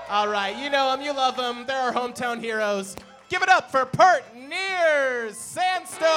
All right, you know them, you love them. They're our hometown heroes. Give it up for Partners Sandstone!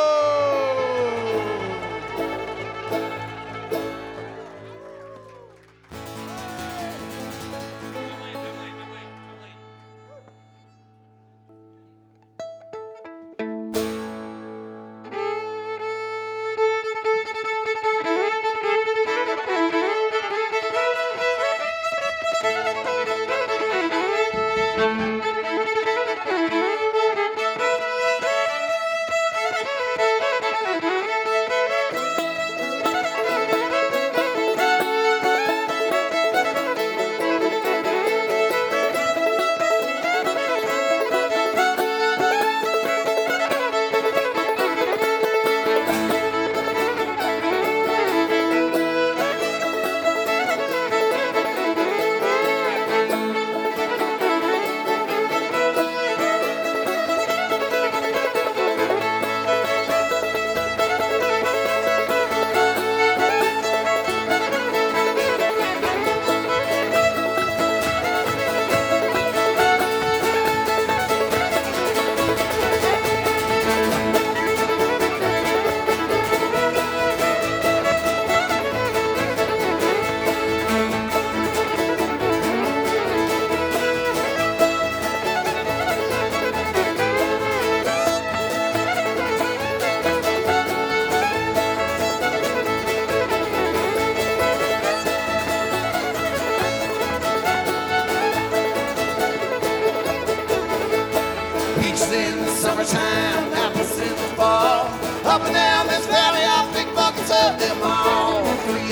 Peaches in the summertime, apples in the fall. Up and down this valley, I pick buckets of them all.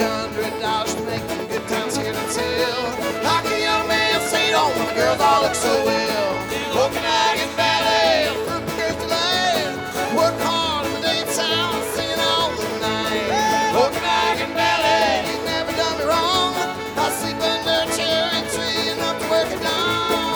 $300 to make them good times here to tell. How can a young man say it all when the girls all look so well? Okanagan Valley, fruit thirsty land. Work hard in the daytime, singing all the night. Okanagan Valley, you never done me wrong. I sleep under a cherry tree enough to work it down.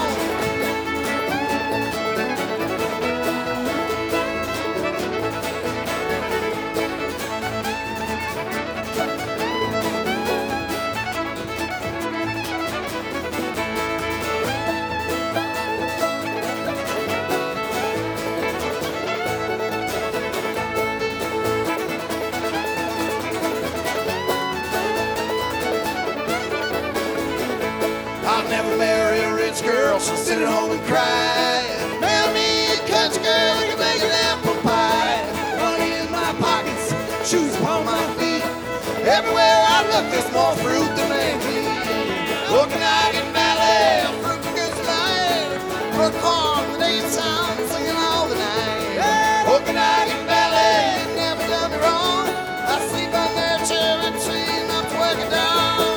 I'll never marry a rich girl, she'll sit at home and cry. Marry me a country girl, you can make an apple pie. Money in my pockets, shoes upon my feet. Everywhere I look, there's more fruit than they eat. Okanagan Valley, fruit and good life. Work hard in the daytime, singing all the night. Okanagan Valley, you never done me wrong. I sleep under a cherry tree, enough to work it down.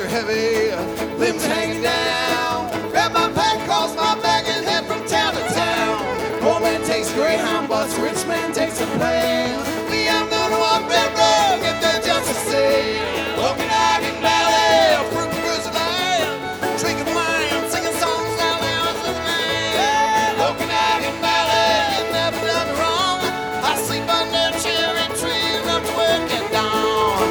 are heavy, limbs hanging down. Grab my pack, cross my back, and head from town to town. Poor man takes Greyhound bus, rich man takes a plane. Me, I'm gonna walk that road, get there just to see Okanagan Valley, a fruit cruise land, drinking wine, singing songs out loud to the man. Okanagan Valley, you never done wrong. I sleep under a cherry tree, and I'm working down.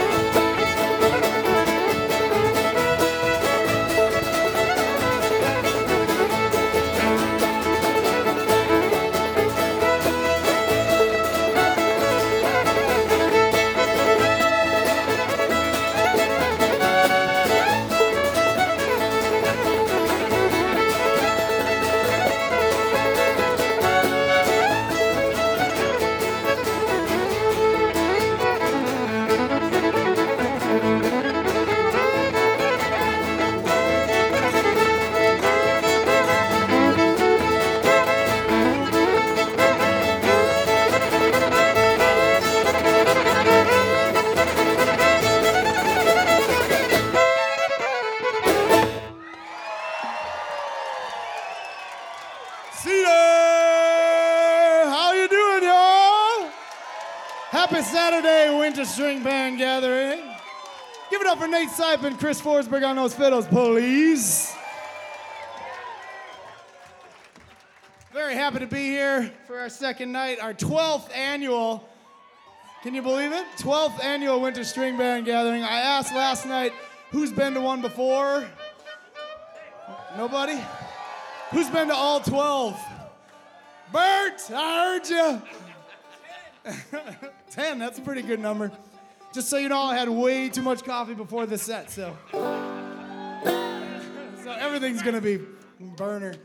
Happy Saturday, Winter String Band Gathering. Give it up for Nate Sipe and Chris Forsberg on those fiddles, please. Very happy to be here for our second night, our 12th annual, can you believe it? 12th annual Winter String Band Gathering. I asked last night, who's been to one before? Nobody? Who's been to all 12? Bert, I heard you. 10, that's a pretty good number. Just so you know, I had way too much coffee before the set, so everything's gonna be burner.